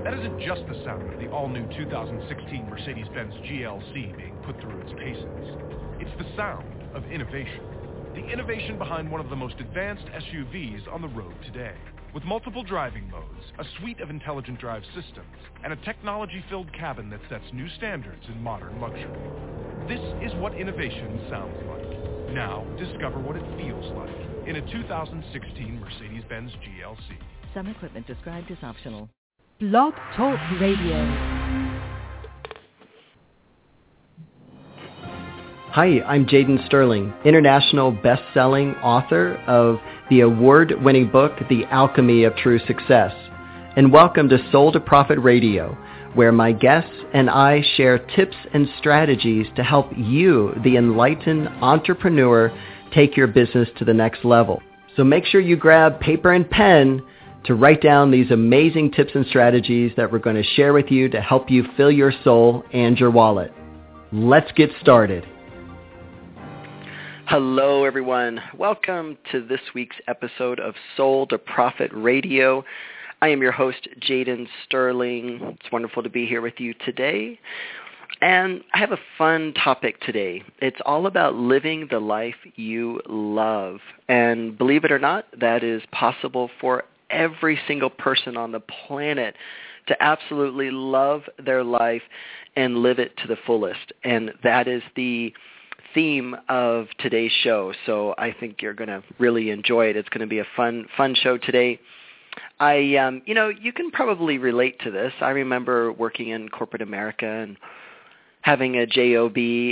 That isn't just the sound of the all-new 2016 Mercedes-Benz GLC being put through its paces. It's the sound of innovation. The innovation behind one of the most advanced SUVs on the road today. With multiple driving modes, a suite of intelligent drive systems, and a technology-filled cabin that sets new standards in modern luxury. This is what innovation sounds like. Now, discover what it feels like in a 2016 Mercedes-Benz GLC. Some equipment described as optional. Blog Talk Radio. Hi, I'm Jaden Sterling, international best-selling author of the award-winning book, The Alchemy of True Success. And welcome to Soul to Profit Radio, where my guests and I share tips and strategies to help you, the enlightened entrepreneur, take your business to the next level. So make sure you grab paper and pen to write down these amazing tips and strategies that we're going to share with you to help you fill your soul and your wallet. Let's get started. Hello, everyone. Welcome to this week's episode of Soul to Profit Radio. I am your host, Jaden Sterling. It's wonderful to be here with you today. And I have a fun topic today. It's all about living the life you love. And believe it or not, that is possible for every single person on the planet to absolutely love their life and live it to the fullest. And that is the theme of today's show. So I think you're going to really enjoy it. It's going to be a fun show today. You can probably relate to this. I remember working in corporate America and having a job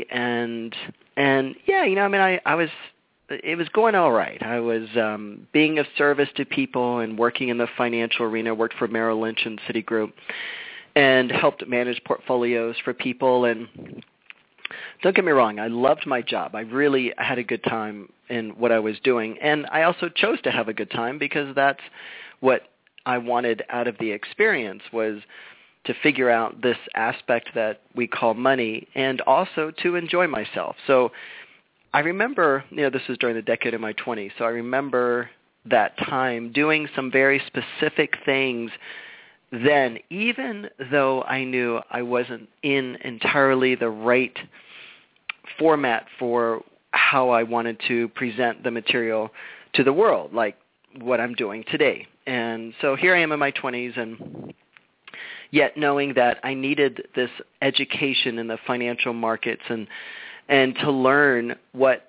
it was going all right. I was being of service to people and working in the financial arena. Worked for Merrill Lynch and Citigroup and helped manage portfolios for people. And don't get me wrong, I loved my job. I really had a good time in what I was doing. And I also chose to have a good time because that's what I wanted out of the experience, was to figure out this aspect that we call money and also to enjoy myself. So I remember, this was during the decade of my 20s, so I remember that time doing some very specific things then, even though I knew I wasn't in entirely the right format for how I wanted to present the material to the world, like what I'm doing today. And so here I am in my 20s, and yet knowing that I needed this education in the financial markets and to learn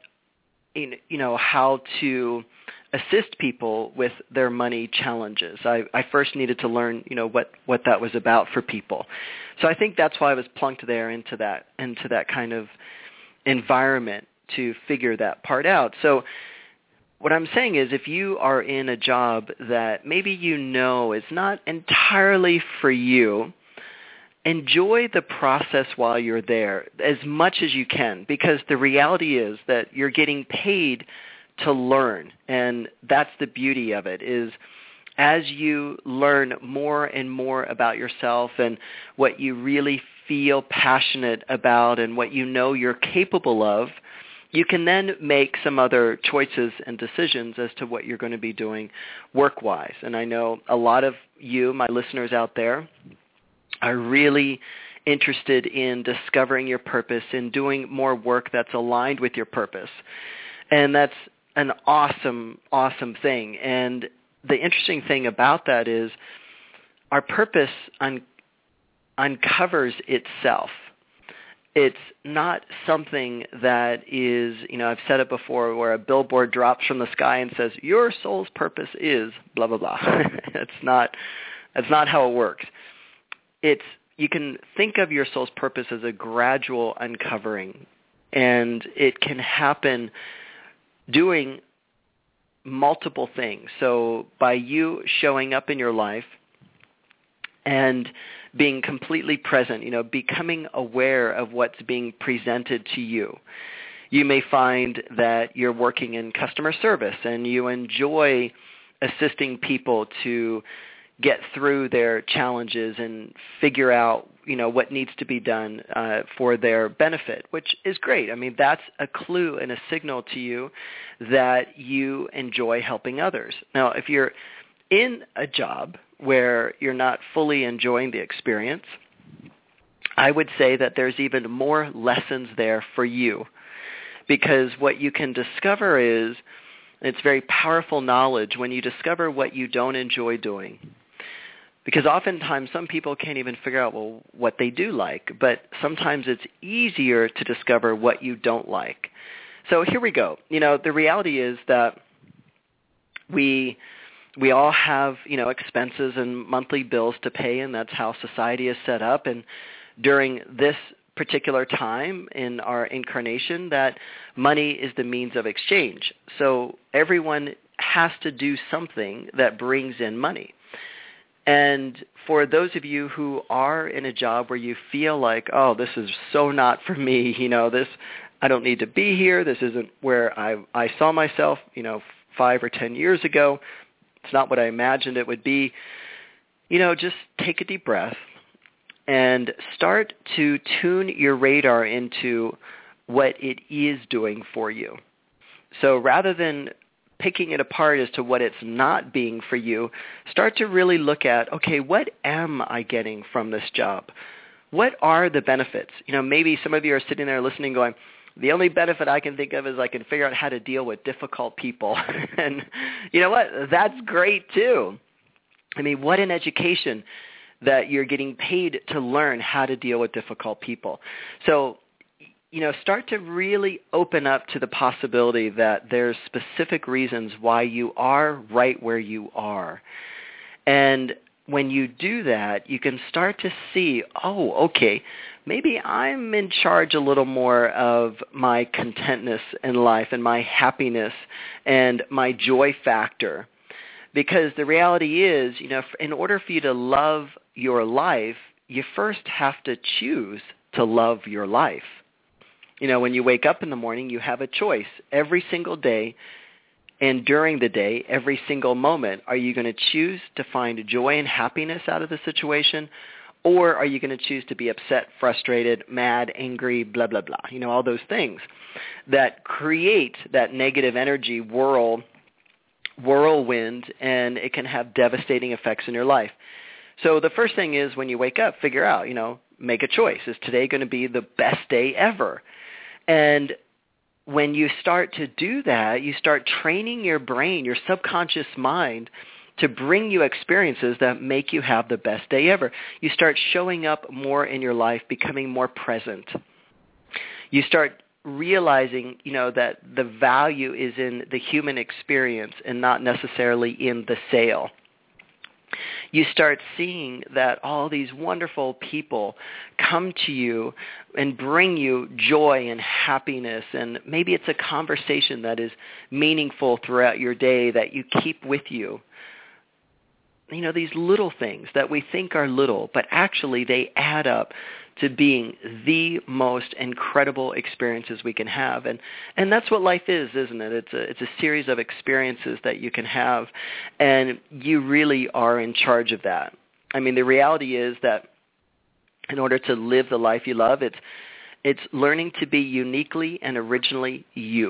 how to assist people with their money challenges. I first needed to learn, what that was about for people. So I think that's why I was plunked there into that kind of environment to figure that part out. So what I'm saying is, if you are in a job that maybe is not entirely for you, enjoy the process while you're there as much as you can, because the reality is that you're getting paid to learn. And that's the beauty of it, is as you learn more and more about yourself and what you really feel passionate about and what you're capable of, you can then make some other choices and decisions as to what you're going to be doing work-wise. And I know a lot of you, my listeners out there, are really interested in discovering your purpose and doing more work that's aligned with your purpose. And that's an awesome, awesome thing. And the interesting thing about that is our purpose uncovers itself. It's not something that is, I've said it before, where a billboard drops from the sky and says, your soul's purpose is blah, blah, blah. That's not how it works. You can think of your soul's purpose as a gradual uncovering, and it can happen doing multiple things. So by you showing up in your life and being completely present, becoming aware of what's being presented to you. You may find that you're working in customer service and you enjoy assisting people to get through their challenges and figure out, what needs to be done for their benefit, which is great. I mean, that's a clue and a signal to you that you enjoy helping others. Now, if you're in a job where you're not fully enjoying the experience, I would say that there's even more lessons there for you, because what you can discover is, it's very powerful knowledge when you discover what you don't enjoy doing. Because oftentimes some people can't even figure out, well, what they do like, but sometimes it's easier to discover what you don't like. So here we go. The reality is that we all have, expenses and monthly bills to pay, and that's how society is set up. And during this particular time in our incarnation, that money is the means of exchange. So everyone has to do something that brings in money. And for those of you who are in a job where you feel like, oh, this is so not for me, I don't need to be here, this isn't where I saw myself, 5 or 10 years ago, it's not what I imagined it would be, just take a deep breath and start to tune your radar into what it is doing for you. So rather than picking it apart as to what it's not being for you, start to really look at, okay, what am I getting from this job? What are the benefits? Maybe some of you are sitting there listening going, the only benefit I can think of is I can figure out how to deal with difficult people. And you know what? That's great too. What an education that you're getting paid to learn how to deal with difficult people. So, start to really open up to the possibility that there's specific reasons why you are right where you are. And when you do that, you can start to see, oh, okay, maybe I'm in charge a little more of my contentness in life and my happiness and my joy factor. Because the reality is, in order for you to love your life, you first have to choose to love your life. When you wake up in the morning, you have a choice every single day, and during the day, every single moment. Are you going to choose to find joy and happiness out of the situation, or are you going to choose to be upset, frustrated, mad, angry, blah, blah, blah, all those things that create that negative energy whirlwind, and it can have devastating effects in your life. So the first thing is when you wake up, figure out, make a choice. Is today going to be the best day ever? And when you start to do that, you start training your brain, your subconscious mind, to bring you experiences that make you have the best day ever. You start showing up more in your life, becoming more present. You start realizing, that the value is in the human experience and not necessarily in the sale. You start seeing that all these wonderful people come to you and bring you joy and happiness, and maybe it's a conversation that is meaningful throughout your day that you keep with you. These little things that we think are little, but actually they add up to being the most incredible experiences we can have. And that's what life is, isn't it? It's a series of experiences that you can have, and you really are in charge of that. The reality is that in order to live the life you love, it's learning to be uniquely and originally you.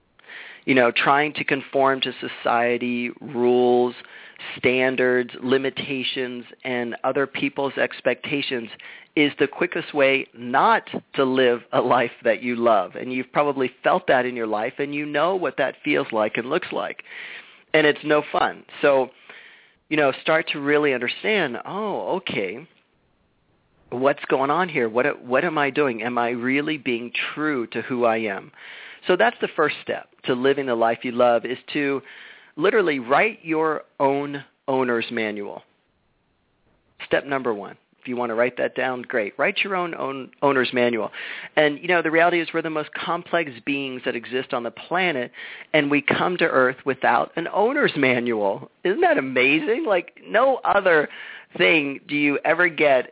Trying to conform to society, rules, standards, limitations, and other people's expectations is the quickest way not to live a life that you love. And you've probably felt that in your life, and you know what that feels like and looks like. And it's no fun. So, start to really understand, oh, okay, what's going on here? What am I doing? Am I really being true to who I am? So that's the first step to living the life you love, is to literally write your own owner's manual. Step number 1. If you want to write that down, great. Write your own owner's manual. And, the reality is we're the most complex beings that exist on the planet, and we come to Earth without an owner's manual. Isn't that amazing? Like, no other thing do you ever get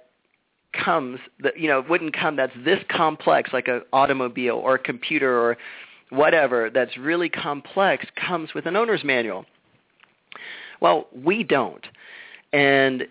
wouldn't come that's this complex, like an automobile or a computer or whatever that's really complex, comes with an owner's manual. Well, we don't. And,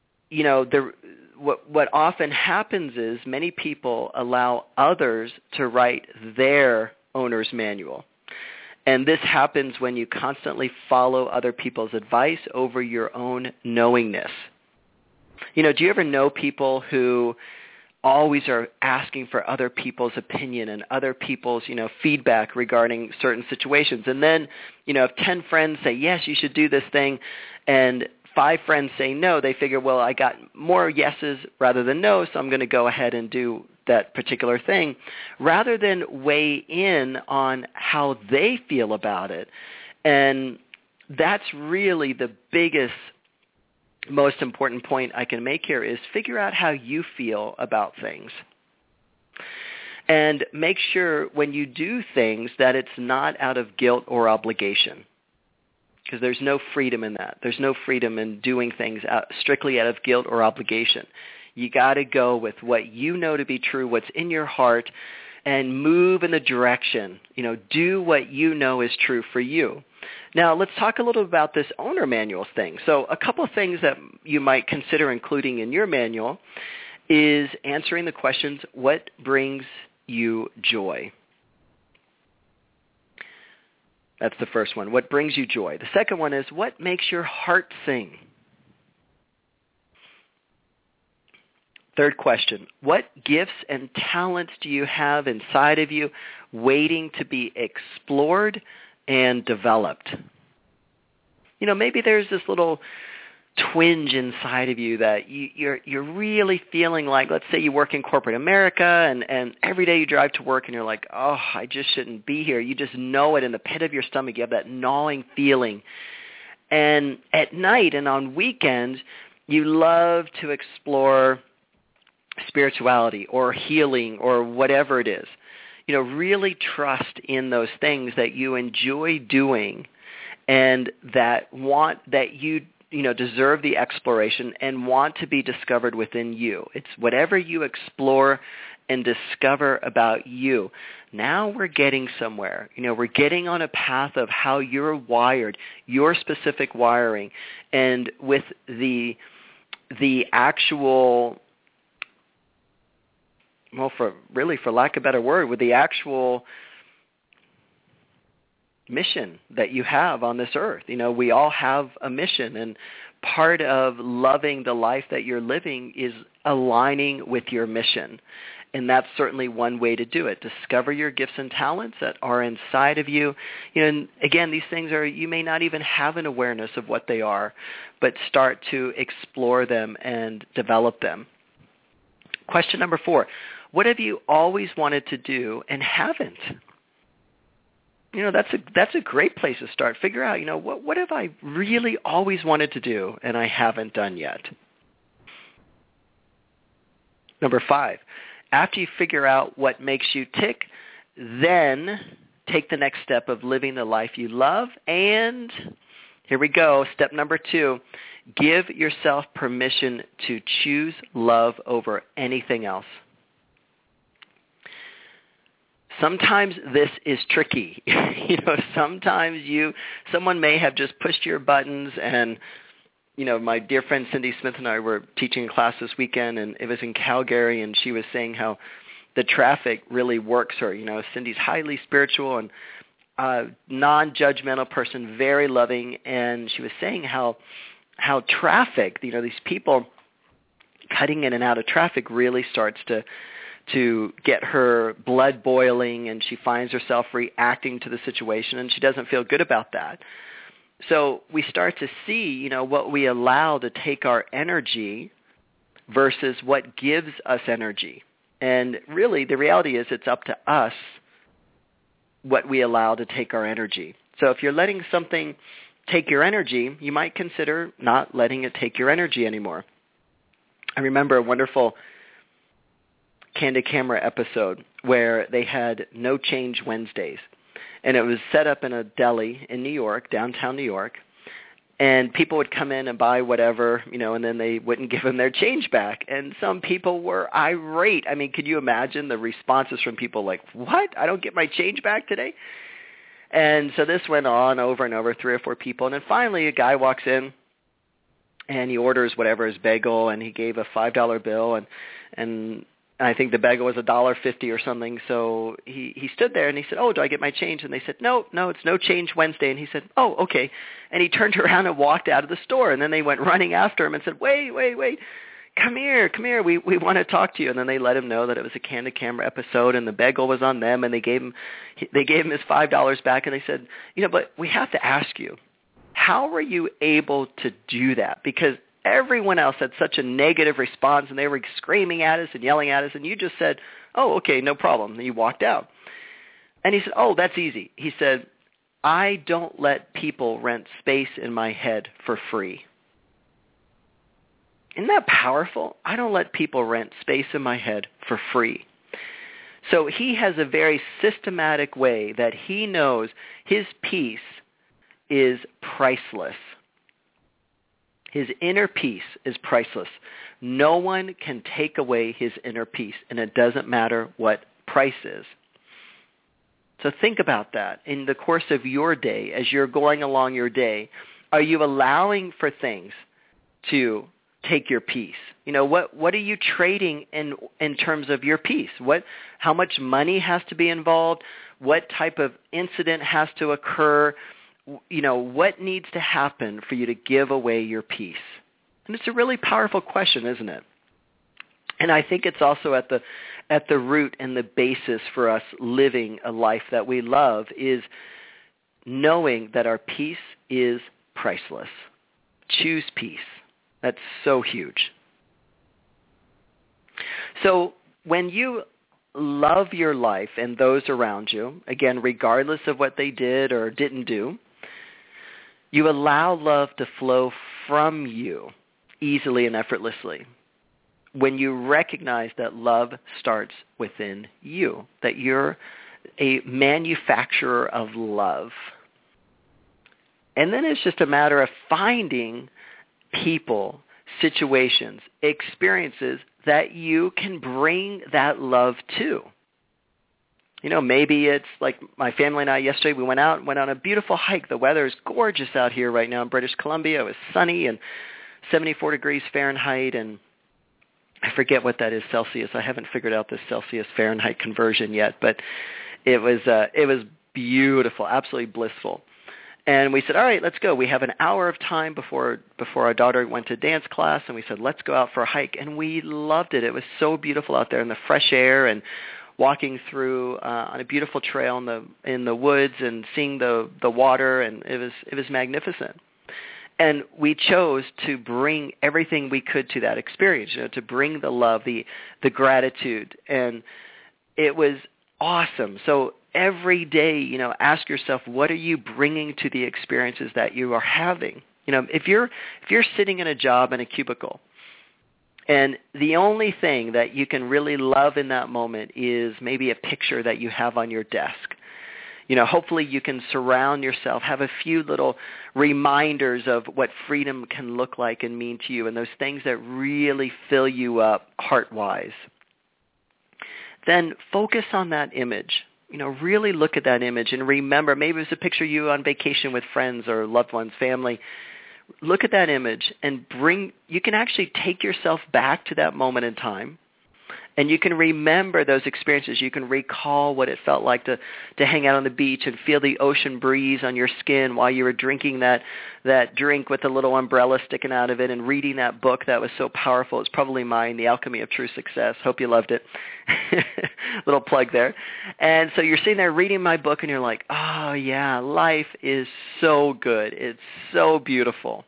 what often happens is many people allow others to write their owner's manual. And this happens when you constantly follow other people's advice over your own knowingness. Do you ever know people who always are asking for other people's opinion and other people's, feedback regarding certain situations? And then, if 10 friends say, yes, you should do this thing, and 5 friends say no, they figure, well, I got more yeses rather than no, so I'm going to go ahead and do that particular thing, rather than weigh in on how they feel about it. And that's really the biggest, most important point I can make here, is figure out how you feel about things. And make sure when you do things that it's not out of guilt or obligation, because there's no freedom in that. There's no freedom in doing things strictly out of guilt or obligation. You got to go with what you know to be true, what's in your heart, and move in the direction. Do what you know is true for you. Now, let's talk a little about this owner manual thing. So a couple of things that you might consider including in your manual is answering the questions, what brings you joy? That's the first one. What brings you joy? The second one is, what makes your heart sing? Third question, what gifts and talents do you have inside of you waiting to be explored and developed? Maybe there's this little twinge inside of you that you're really feeling like, let's say you work in corporate America and every day you drive to work and you're like, oh, I just shouldn't be here. You just know it in the pit of your stomach. You have that gnawing feeling. And at night and on weekends, you love to explore spirituality or healing or whatever it is. Really trust in those things that you enjoy doing and that you deserve the exploration and want to be discovered within you. It's whatever you explore and discover about you. Now we're getting somewhere. We're getting on a path of how you're wired, your specific wiring, and with the actual, well, for lack of a better word, with the actual mission that you have on this earth. We all have a mission, and part of loving the life that you're living is aligning with your mission. And that's certainly one way to do it. Discover your gifts and talents that are inside of you. And again, these things you may not even have an awareness of what they are, but start to explore them and develop them. Question number 4, what have you always wanted to do and haven't? That's a great place to start. Figure out, what have I really always wanted to do and I haven't done yet? Number 5, after you figure out what makes you tick, then take the next step of living the life you love. And here we go. Step number 2, give yourself permission to choose love over anything else. Sometimes this is tricky. Sometimes someone may have just pushed your buttons, and my dear friend Cindy Smith and I were teaching a class this weekend, and it was in Calgary, and she was saying how the traffic really works her. Cindy's highly spiritual and non-judgmental person, very loving, and she was saying how traffic, these people cutting in and out of traffic really starts to get her blood boiling, and she finds herself reacting to the situation, and she doesn't feel good about that. So we start to see, what we allow to take our energy versus what gives us energy. And really, the reality is it's up to us what we allow to take our energy. So if you're letting something take your energy, you might consider not letting it take your energy anymore. I remember a wonderful Candid Camera episode where they had No Change Wednesdays. And it was set up in a deli in New York, downtown New York. And people would come in and buy whatever, and then they wouldn't give them their change back. And some people were irate. I mean, could you imagine the responses from people like, what? I don't get my change back today? And so this went on over and over, 3 or 4 people. And then finally a guy walks in and he orders whatever, his bagel, and he gave a $5 bill. And I think the bagel was $1.50 or something. So he stood there and he said, "Oh, do I get my change?" And they said, "No, it's no change Wednesday." And he said, "Oh, okay." And he turned around and walked out of the store. And then they went running after him and said, "Wait. Come here. We want to talk to you." And then they let him know that it was a Candid Camera episode and the bagel was on them. And they gave him his $5 back. And they said, "But we have to ask you, how were you able to do that? Because everyone else had such a negative response, and they were screaming at us and yelling at us, and you just said, 'Oh, okay, no problem.' And you walked out." And he said, "Oh, that's easy." He said, "I don't let people rent space in my head for free." Isn't that powerful? I don't let people rent space in my head for free. So he has a very systematic way that he knows his peace is priceless. His inner peace is priceless. No one can take away his inner peace, and it doesn't matter what price is. So think about that. In the course of your day, as you're going along your day, are you allowing for things to take your peace? What are you trading in terms of your peace? How much money has to be involved? What type of incident has to occur? What needs to happen for you to give away your peace? And it's a really powerful question, isn't it? And I think it's also at the root and the basis for us living a life that we love is knowing that our peace is priceless. Choose peace. That's so huge. So when you love your life and those around you, again, regardless of what they did or didn't do, you allow love to flow from you easily and effortlessly. When you recognize that love starts within you, that you're a manufacturer of love. And then it's just a matter of finding people, situations, experiences that you can bring that love to. Maybe it's like my family and I yesterday, we went on a beautiful hike. The weather is gorgeous out here right now in British Columbia. It was sunny and 74 degrees Fahrenheit, and I forget what that is Celsius. I haven't figured out the Celsius Fahrenheit conversion yet, but it was beautiful, absolutely blissful. And we said, all right, let's go. We have an hour of time before our daughter went to dance class, and we said, let's go out for a hike. And we loved it. It was so beautiful out there in the fresh air and walking through on a beautiful trail in the woods and seeing the water, and it was magnificent. And we chose to bring everything we could to that experience, to bring the love, the gratitude, and it was awesome. So every day, ask yourself, what are you bringing to the experiences that you are having? If you're sitting in a job in a cubicle, and the only thing that you can really love in that moment is maybe a picture that you have on your desk. Hopefully you can surround yourself, have a few little reminders of what freedom can look like and mean to you, and those things that really fill you up heart-wise. Then focus on that image. Really look at that image and remember, maybe it's a picture of you on vacation with friends or loved ones, family. Look at that image and you can actually take yourself back to that moment in time, and you can remember those experiences. You can recall what it felt like to hang out on the beach and feel the ocean breeze on your skin while you were drinking that drink with a little umbrella sticking out of it and reading that book that was so powerful. It's probably mine, The Alchemy of True Success. Hope you loved it. Little plug there. And so you're sitting there reading my book, and you're like, oh, yeah, life is so good. It's so beautiful.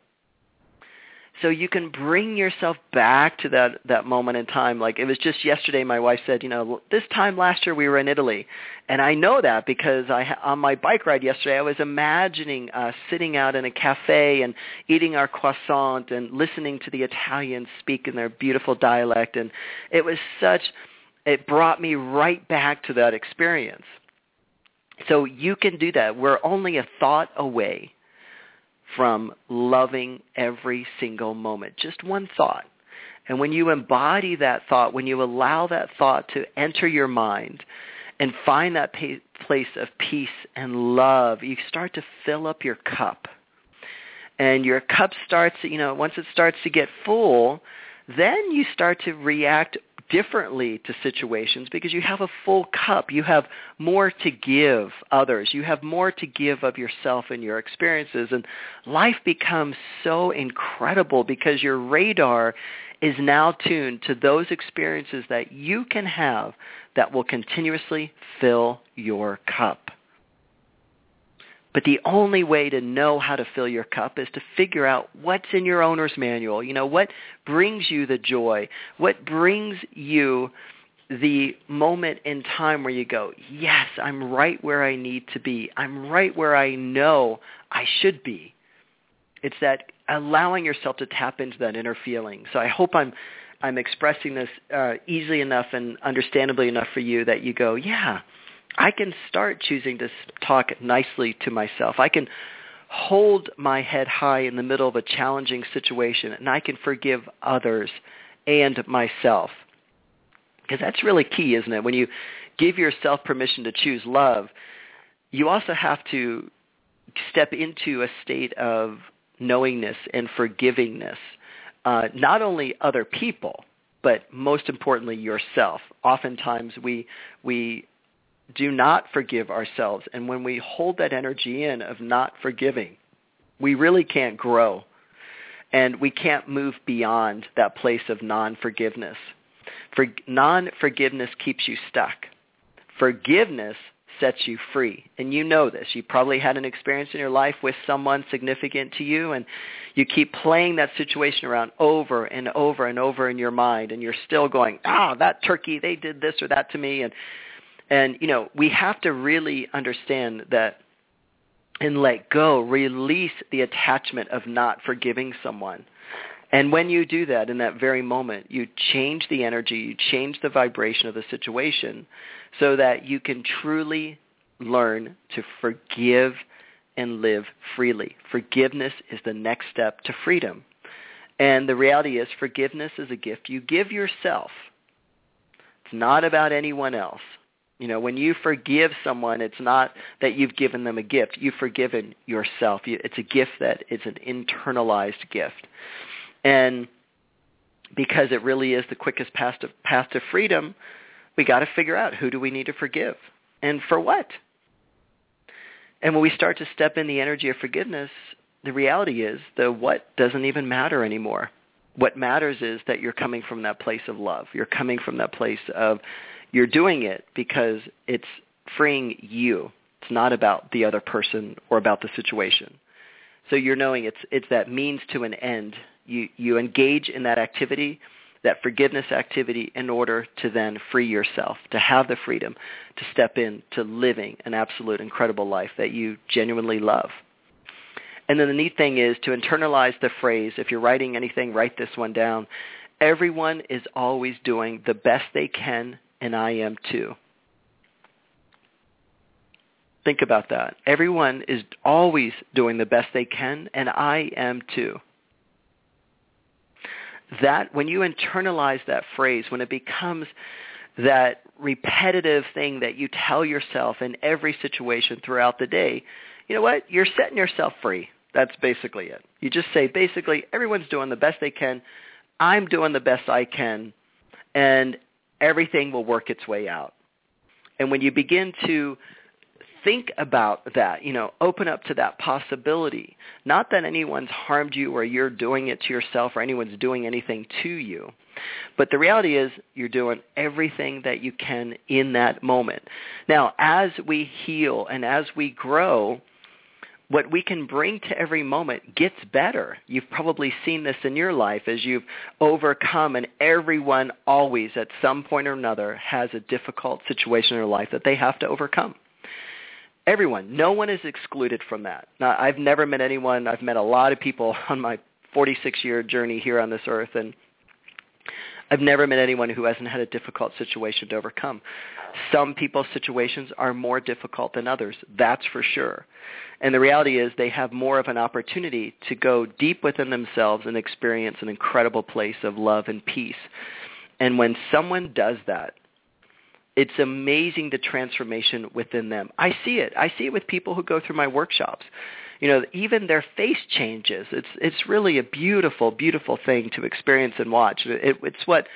So you can bring yourself back to that moment in time. Like it was just yesterday, my wife said, this time last year we were in Italy. And I know that because on my bike ride yesterday, I was imagining sitting out in a cafe and eating our croissant and listening to the Italians speak in their beautiful dialect. And it brought me right back to that experience. So you can do that. We're only a thought away from loving every single moment. Just one thought. And when you embody that thought, when you allow that thought to enter your mind and find that place of peace and love, you start to fill up your cup. And your cup starts, once it starts to get full, then you start to react differently to situations because you have a full cup. You have more to give others. You have more to give of yourself and your experiences. And life becomes so incredible because your radar is now tuned to those experiences that you can have that will continuously fill your cup. But the only way to know how to fill your cup is to figure out what's in your owner's manual. You know, what brings you the joy? What brings you the moment in time where you go, yes, I'm right where I need to be. I'm right where I know I should be. It's that allowing yourself to tap into that inner feeling. So I hope I'm expressing this easily enough and understandably enough for you that you go, yeah, I can start choosing to talk nicely to myself. I can hold my head high in the middle of a challenging situation, and I can forgive others and myself. Because that's really key, isn't it? When you give yourself permission to choose love, you also have to step into a state of knowingness and forgivingness, not only other people, but most importantly yourself. Oftentimes we do not forgive ourselves. And when we hold that energy in of not forgiving, we really can't grow. And we can't move beyond that place of non-forgiveness. Non-forgiveness keeps you stuck. Forgiveness sets you free. And you know this. You probably had an experience in your life with someone significant to you, and you keep playing that situation around over and over and over in your mind, and you're still going, that turkey, they did this or that to me. And, you know, we have to really understand that and let go, release the attachment of not forgiving someone. And when you do that in that very moment, you change the energy, you change the vibration of the situation so that you can truly learn to forgive and live freely. Forgiveness is the next step to freedom. And the reality is forgiveness is a gift you give yourself. It's not about anyone else. You know, when you forgive someone, it's not that you've given them a gift. You've forgiven yourself. It's a gift that is an internalized gift. And because it really is the quickest path to freedom, we got to figure out, who do we need to forgive and for what? And when we start to step in the energy of forgiveness, the reality is the what doesn't even matter anymore. What matters is that you're coming from that place of love. You're coming from that place of you're doing it because it's freeing you. It's not about the other person or about the situation. So you're knowing it's that means to an end. You engage in that activity, that forgiveness activity, in order to then free yourself, to have the freedom to step into living an absolute incredible life that you genuinely love. And then the neat thing is to internalize the phrase, if you're writing anything, write this one down. Everyone is always doing the best they can, and I am too. Think about that. Everyone is always doing the best they can, and I am too. That, when you internalize that phrase, when it becomes that repetitive thing that you tell yourself in every situation throughout the day, you know what? You're setting yourself free. That's basically it. You just say, basically, everyone's doing the best they can. I'm doing the best I can, and everything will work its way out. And when you begin to think about that, you know, open up to that possibility, not that anyone's harmed you or you're doing it to yourself or anyone's doing anything to you, but the reality is you're doing everything that you can in that moment. Now, as we heal and as we grow, what we can bring to every moment gets better. You've probably seen this in your life as you've overcome, and everyone always at some point or another has a difficult situation in their life that they have to overcome. Everyone. No one is excluded from that. Now, I've never met anyone. I've met a lot of people on my 46-year journey here on this earth, and I've never met anyone who hasn't had a difficult situation to overcome. Some people's situations are more difficult than others, that's for sure. And the reality is they have more of an opportunity to go deep within themselves and experience an incredible place of love and peace. And when someone does that, it's amazing the transformation within them. I see it. I see it with people who go through my workshops. You know, even their face changes. It's really a beautiful, beautiful thing to experience and watch. It's what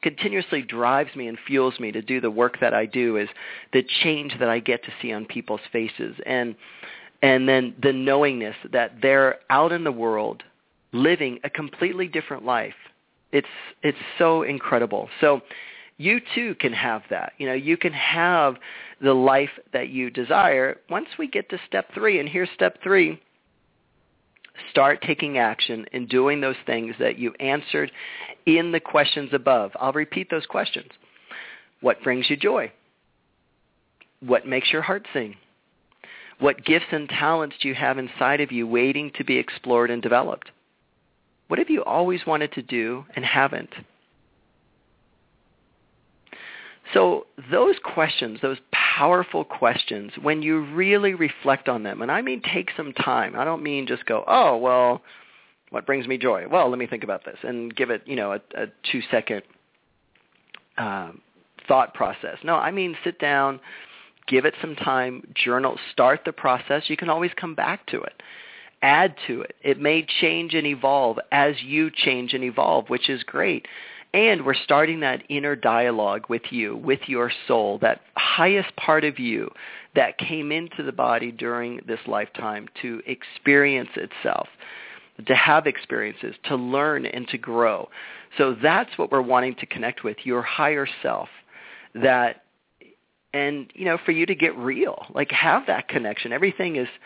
continuously drives me and fuels me to do the work that I do is the change that I get to see on people's faces, and then the knowingness that they're out in the world living a completely different life. It's so incredible. So you too can have that. You can have the life that you desire once we get to step 3. And here's step 3. Start taking action and doing those things that you answered in the questions above. I'll repeat those questions. What brings you joy? What makes your heart sing? What gifts and talents do you have inside of you waiting to be explored and developed? What have you always wanted to do and haven't? So those questions, those powerful questions, when you really reflect on them, and I mean take some time. I don't mean just go, oh, well, what brings me joy? Well, let me think about this and give it, a 2-second thought process. No, I mean sit down, give it some time, journal, start the process. You can always come back to it. Add to it. It may change and evolve as you change and evolve, which is great. And we're starting that inner dialogue with you, with your soul, that highest part of you that came into the body during this lifetime to experience itself, to have experiences, to learn and to grow. So that's what we're wanting to connect with, your higher self. And for you to get real, like have that connection. Everything is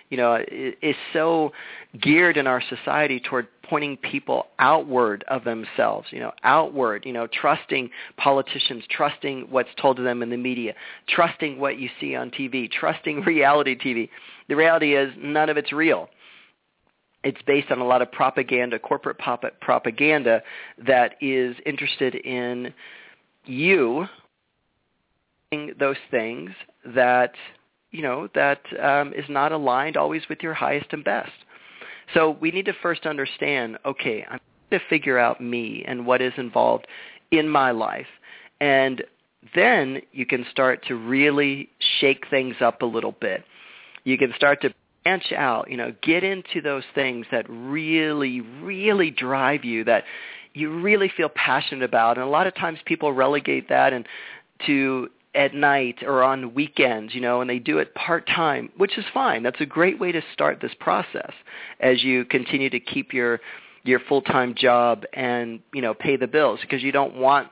so geared in our society toward pointing people outward of themselves, outward, trusting politicians, trusting what's told to them in the media, trusting what you see on TV, trusting reality TV. The reality is none of it's real. It's based on a lot of propaganda, corporate propaganda that is interested in you doing those things that is not aligned always with your highest and best. So we need to first understand, okay, I'm going to figure out me and what is involved in my life. And then you can start to really shake things up a little bit. You can start to branch out, get into those things that really, really drive you, that you really feel passionate about. And a lot of times people relegate that to at night or on weekends, and they do it part-time, which is fine. That's a great way to start this process as you continue to keep your full-time job and, pay the bills, because you don't want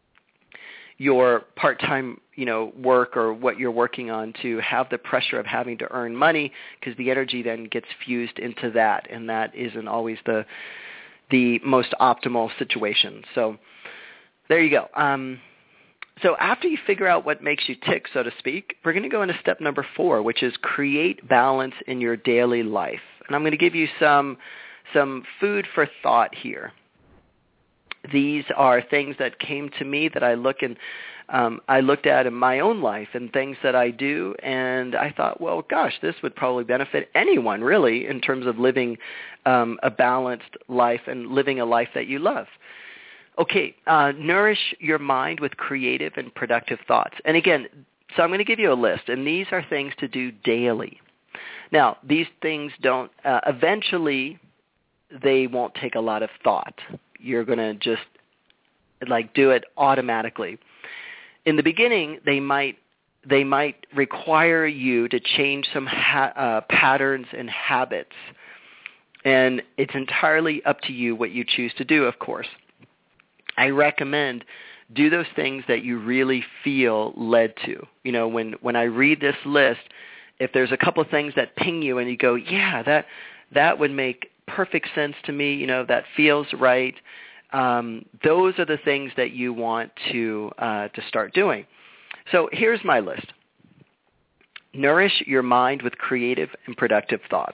your part-time, work or what you're working on to have the pressure of having to earn money, because the energy then gets fused into that, and that isn't always the most optimal situation. So there you go. So after you figure out what makes you tick, so to speak, we're going to go into step number 4, which is create balance in your daily life. And I'm going to give you some food for thought here. These are things that came to me that I looked at in my own life and things that I do, and I thought, well, gosh, this would probably benefit anyone, really, in terms of living a balanced life and living a life that you love. Okay, nourish your mind with creative and productive thoughts. And again, so I'm going to give you a list, and these are things to do daily. Now, these things don't, eventually, they won't take a lot of thought. You're going to just, do it automatically. In the beginning, they might require you to change some patterns and habits, and it's entirely up to you what you choose to do, of course. I recommend do those things that you really feel led to. When I read this list, if there's a couple of things that ping you and you go, yeah, that would make perfect sense to me, that feels right, those are the things that you want to start doing. So here's my list. Nourish your mind with creative and productive thoughts.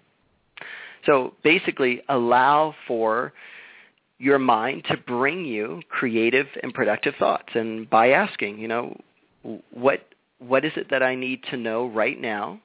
So basically allow for your mind to bring you creative and productive thoughts, and by asking, what is it that I need to know right now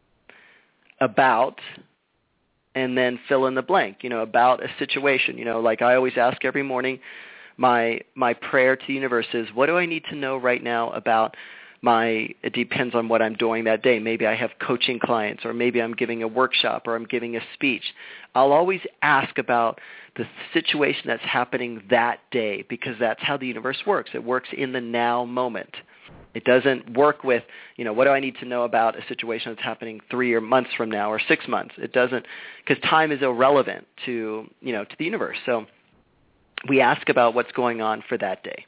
about, and then fill in the blank, about a situation. Like I always ask every morning, my prayer to the universe is, what do I need to know right now about it depends on what I'm doing that day. Maybe I have coaching clients, or maybe I'm giving a workshop, or I'm giving a speech. I'll always ask about the situation that's happening that day, because that's how the universe works. It works in the now moment. It doesn't work with, what do I need to know about a situation that's happening 3 months from now or 6 months? It doesn't, because time is irrelevant to the universe. So we ask about what's going on for that day.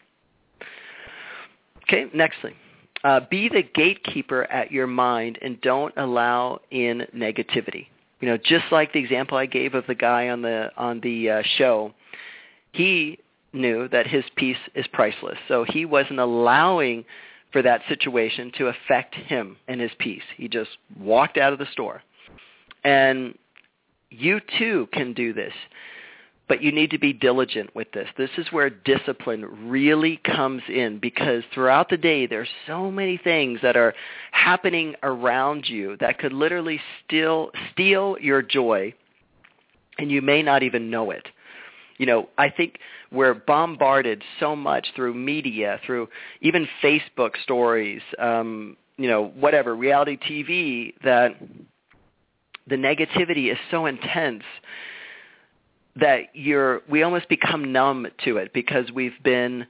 Okay, next thing. Be the gatekeeper at your mind and don't allow in negativity. Just like the example I gave of the guy on the show, he knew that his peace is priceless. So he wasn't allowing for that situation to affect him and his peace. He just walked out of the store. And you too can do this, but you need to be diligent with this. This is where discipline really comes in, because throughout the day there's so many things that are happening around you that could literally steal your joy, and you may not even know it. I think we're bombarded so much through media, through even Facebook stories, whatever, reality TV, that the negativity is so intense that we almost become numb to it, because we've been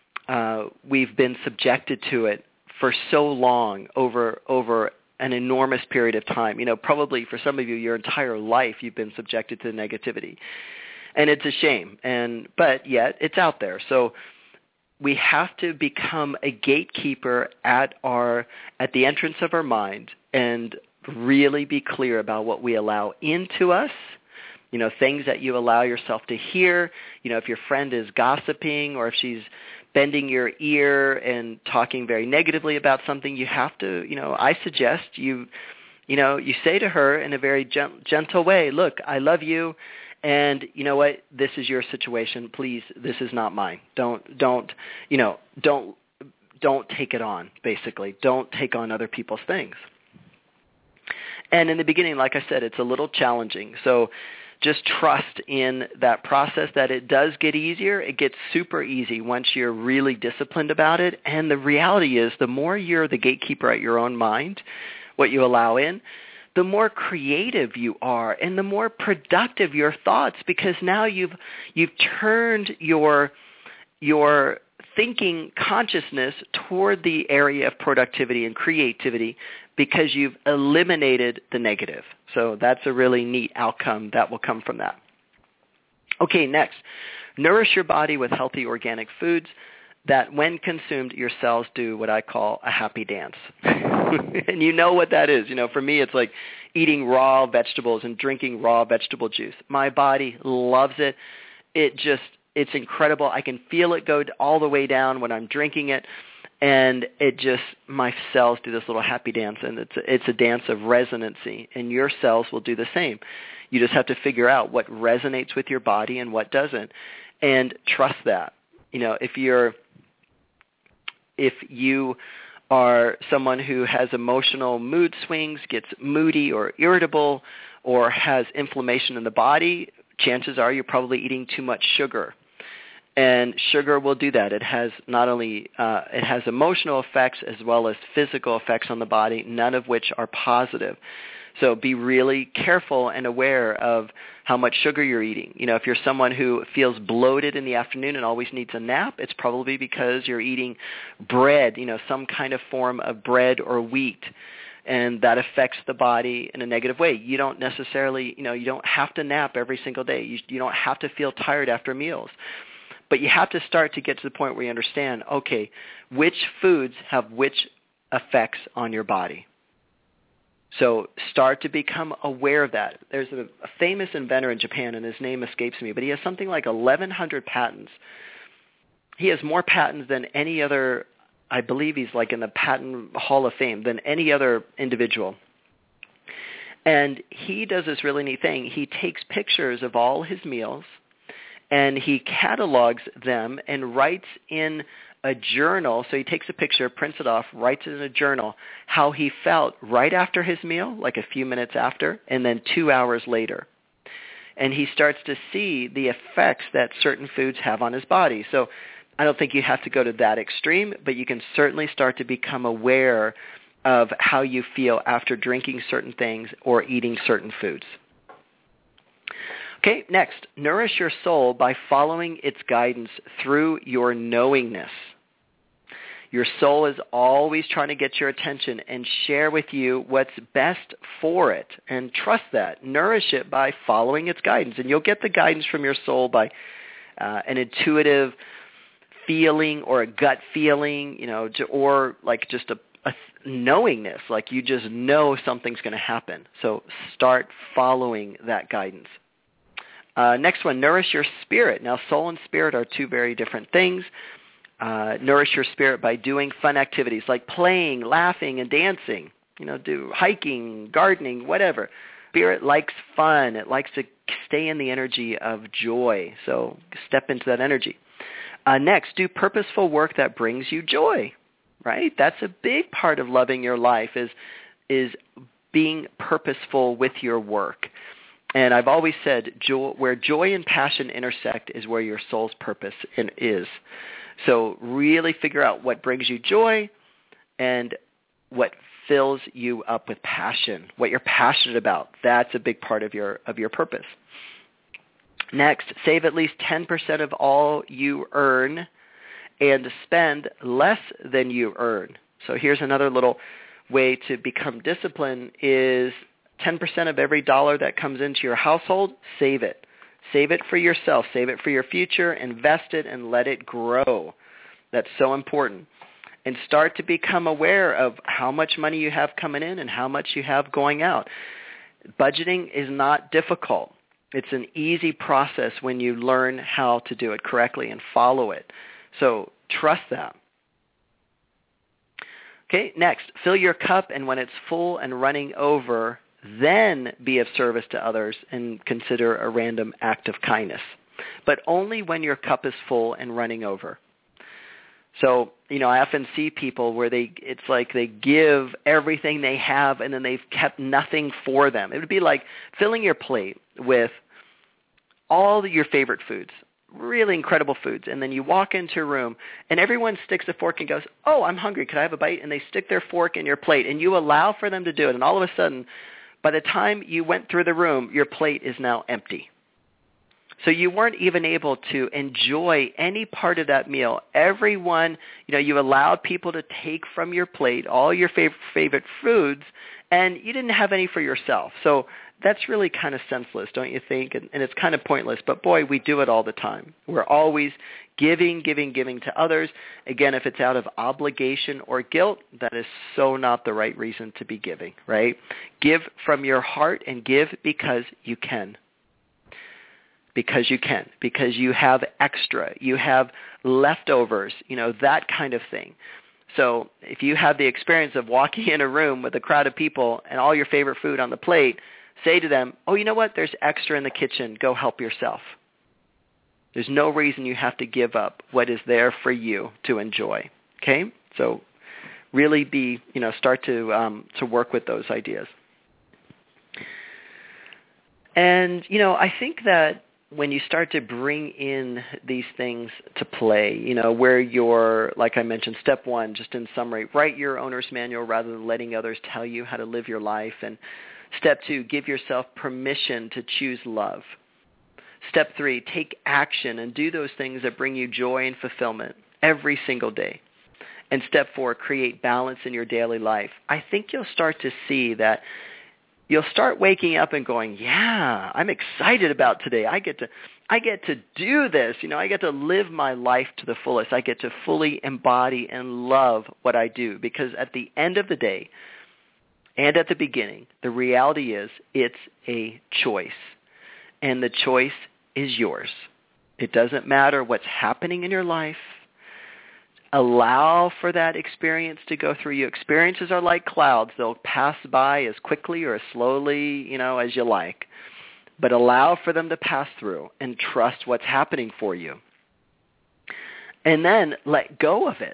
subjected to it for so long over an enormous period of time. Probably for some of you, your entire life you've been subjected to negativity. And it's a shame, but yet it's out there. So we have to become a gatekeeper at the entrance of our mind, and really be clear about what we allow into us. Things that you allow yourself to hear. If your friend is gossiping, or if she's bending your ear and talking very negatively about something, you have to, I suggest you say to her in a very gentle way, look, I love you. And you know what? This is your situation. Please, this is not mine. Don't take it on, basically. Don't take on other people's things. And in the beginning, like I said, it's a little challenging. So just trust in that process, that it does get easier. It gets super easy once you're really disciplined about it. And the reality is, the more you're the gatekeeper at your own mind, what you allow in, the more creative you are and the more productive your thoughts, because now you've turned your thinking consciousness toward the area of productivity and creativity, because you've eliminated the negative. So that's a really neat outcome that will come from that. Okay, next. Nourish your body with healthy organic foods that, when consumed, your cells do what I call a happy dance. And you know what that is. For me, it's like eating raw vegetables and drinking raw vegetable juice. My body loves it. It's incredible. I can feel it go all the way down when I'm drinking it. And my cells do this little happy dance, and it's a dance of resonancy, and your cells will do the same. You just have to figure out what resonates with your body and what doesn't, and trust that. If you are someone who has emotional mood swings, gets moody or irritable, or has inflammation in the body, chances are you're probably eating too much sugar. And sugar will do that. It has not only it has emotional effects as well as physical effects on the body, none of which are positive. So be really careful and aware of how much sugar you're eating. If you're someone who feels bloated in the afternoon and always needs a nap, it's probably because you're eating bread, some kind of form of bread or wheat, and that affects the body in a negative way. You don't necessarily, you don't have to nap every single day. You don't have to feel tired after meals. But you have to start to get to the point where you understand, okay, which foods have which effects on your body. So start to become aware of that. There's a famous inventor in Japan, and his name escapes me, but he has something like 1,100 patents. He has more patents than any other, I believe he's like in the Patent Hall of Fame, than any other individual. And he does this really neat thing. He takes pictures of all his meals, and he catalogs them and writes in a journal. So he takes a picture, prints it off, writes it in a journal, how he felt right after his meal, like a few minutes after, and then 2 hours later. And he starts to see the effects that certain foods have on his body. So I don't think you have to go to that extreme, but you can certainly start to become aware of how you feel after drinking certain things or eating certain foods. Okay, next, nourish your soul by following its guidance through your knowingness. Your soul is always trying to get your attention and share with you what's best for it. And trust that. Nourish it by following its guidance. And you'll get the guidance from your soul by an intuitive feeling or a gut feeling, or like just a knowingness, like you just know something's going to happen. So start following that guidance. Next one, nourish your spirit. Now, soul and spirit are two very different things. Nourish your spirit by doing fun activities like playing, laughing, and dancing. Do hiking, gardening, whatever. Spirit likes fun. It likes to stay in the energy of joy. So step into that energy. Next, do purposeful work that brings you joy. Right? That's a big part of loving your life is being purposeful with your work. And I've always said where joy and passion intersect is where your soul's purpose is. So really figure out what brings you joy and what fills you up with passion, what you're passionate about. That's a big part of your purpose. Next, save at least 10% of all you earn and spend less than you earn. So here's another little way to become disciplined is 10% of every dollar that comes into your household, save it. Save it for yourself. Save it for your future. Invest it and let it grow. That's so important. And start to become aware of how much money you have coming in and how much you have going out. Budgeting is not difficult. It's an easy process when you learn how to do it correctly and follow it. So trust that. Okay, next, fill your cup, and when it's full and running over, then be of service to others and consider a random act of kindness. But only when your cup is full and running over. So, I often see people where it's like they give everything they have and then they've kept nothing for them. It would be like filling your plate with all your favorite foods, really incredible foods, and then you walk into a room and everyone sticks a fork and goes, "Oh, I'm hungry. Could I have a bite?" And they stick their fork in your plate and you allow for them to do it. And all of a sudden, by the time you went through the room, your plate is now empty. So you weren't even able to enjoy any part of that meal. Everyone, you allowed people to take from your plate all your favorite foods, and you didn't have any for yourself. So that's really kind of senseless, don't you think? And it's kind of pointless. But boy, we do it all the time. We're always giving to others. Again, if it's out of obligation or guilt, that is so not the right reason to be giving, right? Give from your heart and give because you can. Because you can. Because you have extra. You have leftovers, that kind of thing. So if you have the experience of walking in a room with a crowd of people and all your favorite food on the plate, say to them, "Oh, you know what? There's extra in the kitchen. Go help yourself." There's no reason you have to give up what is there for you to enjoy. Okay? So really start to work with those ideas. And, I think that when you start to bring in these things to play, where you're, like I mentioned, step one, just in summary, write your owner's manual rather than letting others tell you how to live your life. And step two, give yourself permission to choose love. Step three, take action and do those things that bring you joy and fulfillment every single day. And step four, create balance in your daily life. I think you'll start to see that you'll start waking up and going, yeah, I'm excited about today. I get to do this. I get to live my life to the fullest. I get to fully embody and love what I do. Because at the end of the day and at the beginning, the reality is it's a choice. And the choice is yours. It doesn't matter what's happening in your life. Allow for that experience to go through you. Experiences are like clouds. They'll pass by as quickly or as slowly, as you like. But allow for them to pass through and trust what's happening for you. And then let go of it.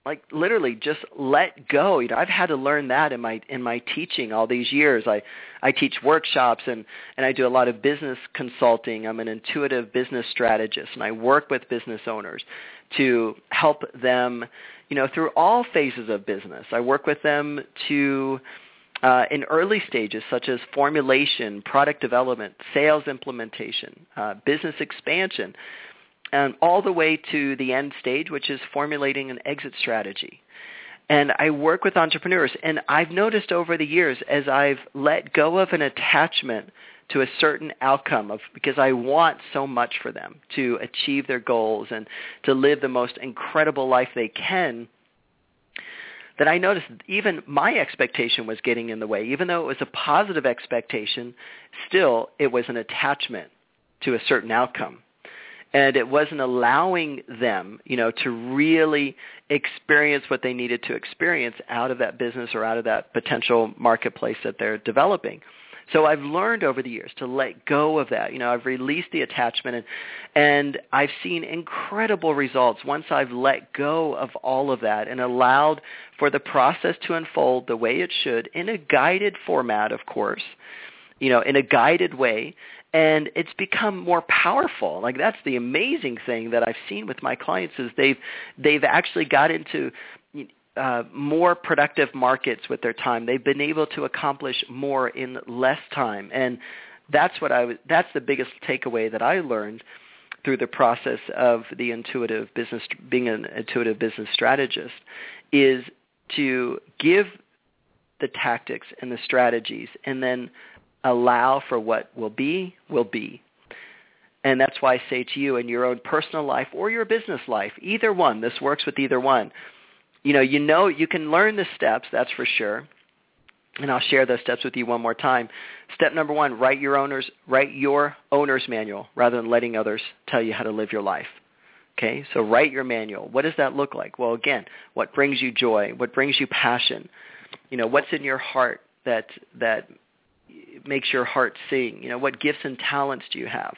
like literally just let go. I've had to learn that in my teaching all these years. I teach workshops and I do a lot of business consulting. I'm an intuitive business strategist, and I work with business owners to help them, through all phases of business. I work with them to in early stages such as formulation, product development, sales implementation, business expansion, and all the way to the end stage, which is formulating an exit strategy. And I work with entrepreneurs, and I've noticed over the years as I've let go of an attachment to a certain outcome because I want so much for them to achieve their goals and to live the most incredible life they can, that I noticed even my expectation was getting in the way. Even though it was a positive expectation, still it was an attachment to a certain outcome. And it wasn't allowing them, to really experience what they needed to experience out of that business or out of that potential marketplace that they're developing. So I've learned over the years to let go of that. I've released the attachment, and I've seen incredible results once I've let go of all of that and allowed for the process to unfold the way it should, in a guided format, of course, in a guided way. And it's become more powerful. Like, that's the amazing thing that I've seen with my clients is they've actually got into more productive markets with their time. They've been able to accomplish more in less time. And that's the biggest takeaway that I learned through the process of the intuitive business, being an intuitive business strategist, is to give the tactics and the strategies and then allow for what will be, will be. And that's why I say to you, in your own personal life or your business life, either one, this works with either one. You can learn the steps, that's for sure. And I'll share those steps with you one more time. Step number 1, write your owner's manual rather than letting others tell you how to live your life. Okay, so write your manual. What does that look like? Well, again, what brings you joy? What brings you passion? What's in your heart that makes your heart sing? What gifts and talents do you have?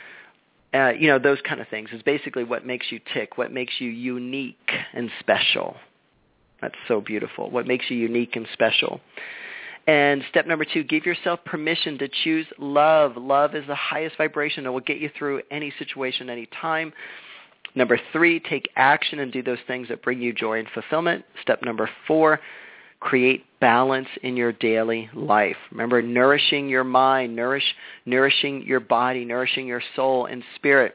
Those kind of things is basically what makes you tick, what makes you unique and special. That's so beautiful. What makes you unique and special. And step number 2, give yourself permission to choose love. Love is the highest vibration that will get you through any situation, any time. Number 3, take action and do those things that bring you joy and fulfillment. Step number 4, create balance in your daily life. Remember, nourishing your mind, nourishing your body, nourishing your soul and spirit.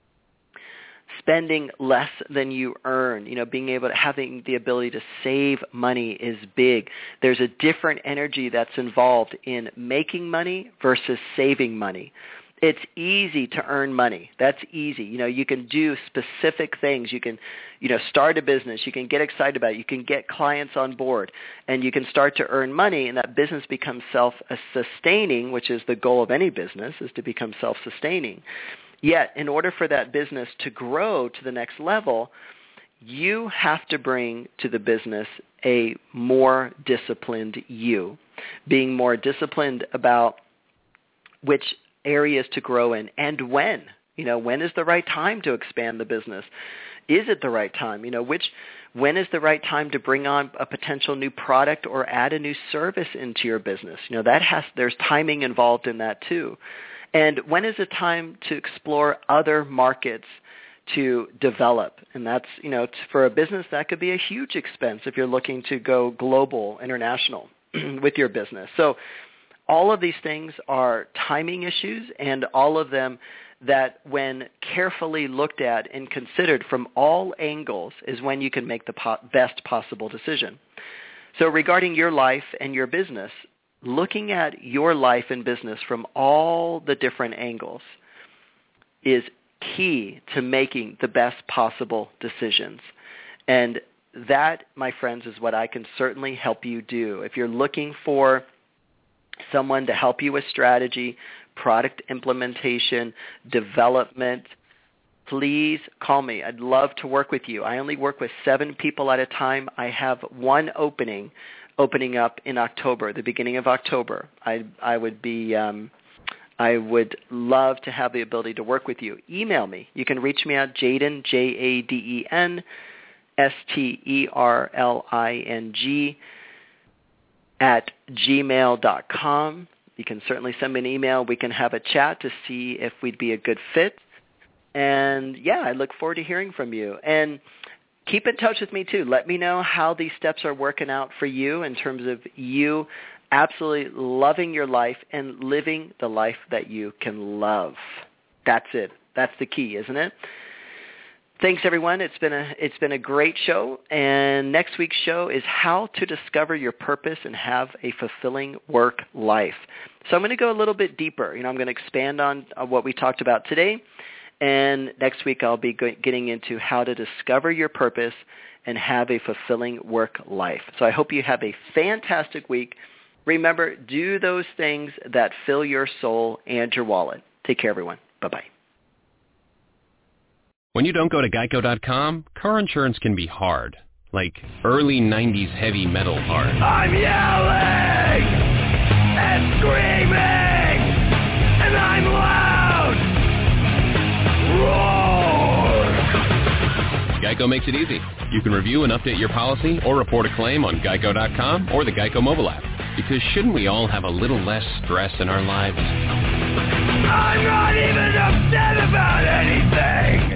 Spending less than you earn, having the ability to save money is big. There's a different energy that's involved in making money versus saving money. It's easy to earn money. That's easy. You can do specific things. You can, start a business. You can get excited about it. You can get clients on board, and you can start to earn money, and that business becomes self-sustaining, which is the goal of any business, is to become self-sustaining. Yet, in order for that business to grow to the next level, you have to bring to the business a more disciplined you, being more disciplined about which areas to grow in and when. When is the right time to expand the business? Is it the right time? When is the right time to bring on a potential new product or add a new service into your business? There's timing involved in that too. And when is it time to explore other markets to develop? And that's, for a business, that could be a huge expense if you're looking to go global, international with your business. So all of these things are timing issues, and all of them that when carefully looked at and considered from all angles is when you can make the best possible decision. So regarding your life and your business, looking at your life and business from all the different angles is key to making the best possible decisions. And that, my friends, is what I can certainly help you do. If you're looking for someone to help you with strategy, product implementation, development, please call me. I'd love to work with you. I only work with 7 people at a time. I have one opening up in October, the beginning of October. I would love to have the ability to work with you. Email me. You can reach me at Jaden, Jaden, @sterling @gmail.com. You can certainly send me an email. We can have a chat to see if we'd be a good fit. And yeah, I look forward to hearing from you. And keep in touch with me too. Let me know how these steps are working out for you in terms of you absolutely loving your life and living the life that you can love. That's it. That's the key, isn't it? Thanks, everyone. It's been a great show. And next week's show is how to discover your purpose and have a fulfilling work life. So I'm going to go a little bit deeper. I'm going to expand on what we talked about today. And next week I'll be getting into how to discover your purpose and have a fulfilling work life. So I hope you have a fantastic week. Remember, do those things that fill your soul and your wallet. Take care, everyone. Bye-bye. When you don't go to Geico.com, car insurance can be hard. Like early 90s heavy metal hard. I'm yelling and screaming and I'm loud. Roar! Geico makes it easy. You can review and update your policy or report a claim on Geico.com or the Geico mobile app. Because shouldn't we all have a little less stress in our lives? I'm not even upset about anything.